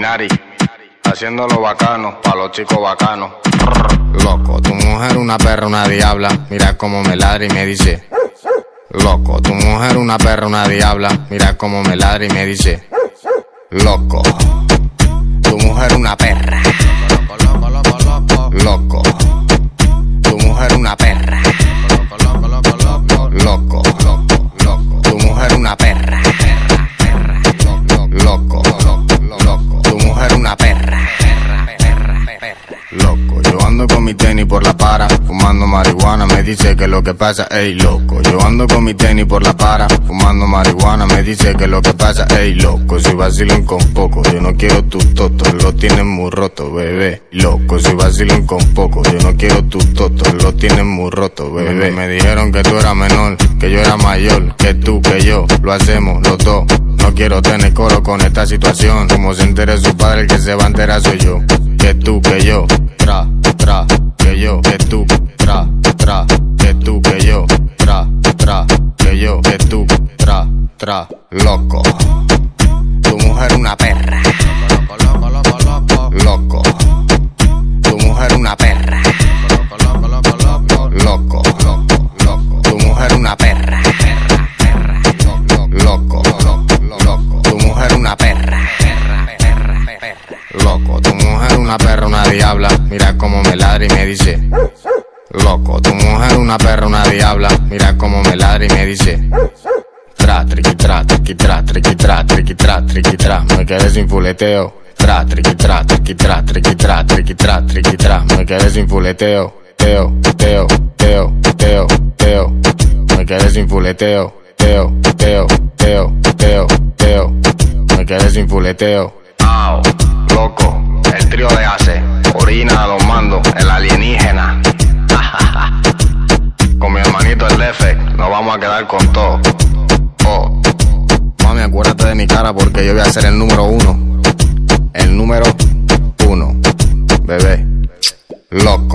Minari, haciéndolo bacano, pa' los chicos bacanos. Loco, tu mujer una perra, una diabla. Mira cómo me ladra y me dice. Loco, tu mujer una perra, una diabla. Mira cómo me ladra y me dice. Loco, tu mujer una perra. Loco, tu mujer una perra. Loco, tu mujer una perra. Loco, tu mujer una perra. Loco, yo ando con mi tenis por la para, fumando marihuana, me dice que lo que pasa, ey loco. Yo ando con mi tenis por la para, fumando marihuana, me dice que lo que pasa, ey loco. Si vacilan con poco, yo no quiero tus totos, lo tienen muy roto, bebé. Loco, si vacilan con poco, yo no quiero tus totos, lo tienen muy roto, bebé. Me dijeron que tú eras menor, que yo era mayor, que tú, que yo, lo hacemos los dos. No quiero tener coro con esta situación, como se entere su padre, el que se va a enterar soy yo. Que tú, que yo, que yo, que tú, que tú, que yo, que yo, que tú, loco. Tu mujer una perra. Loco. Tu mujer una perra. Loco. Tu mujer una perra. Loco. Tu mujer una perra. Loco, tu mujer una perra, una diabla. Mira cómo me ladra y me dice. Loco, tu mujer una perra, una diabla. Mira cómo me ladra y me dice. Triqui, triqui, triqui, triqui, triqui, me quedé sin fuleteo. Triqui, triqui, triqui, triqui, me quedé sin fuleteo. Teo, me quedé sin fuleteo. Teo, me quedé sin fuleteo. Ao, loco, el trío de Ace, orina a los mandos, el alienígena. Con mi hermanito el Defe, nos vamos a quedar con todo. Oh. Mami, acuérdate de mi cara porque yo voy a ser el número 1. El número 1, bebé. Loco.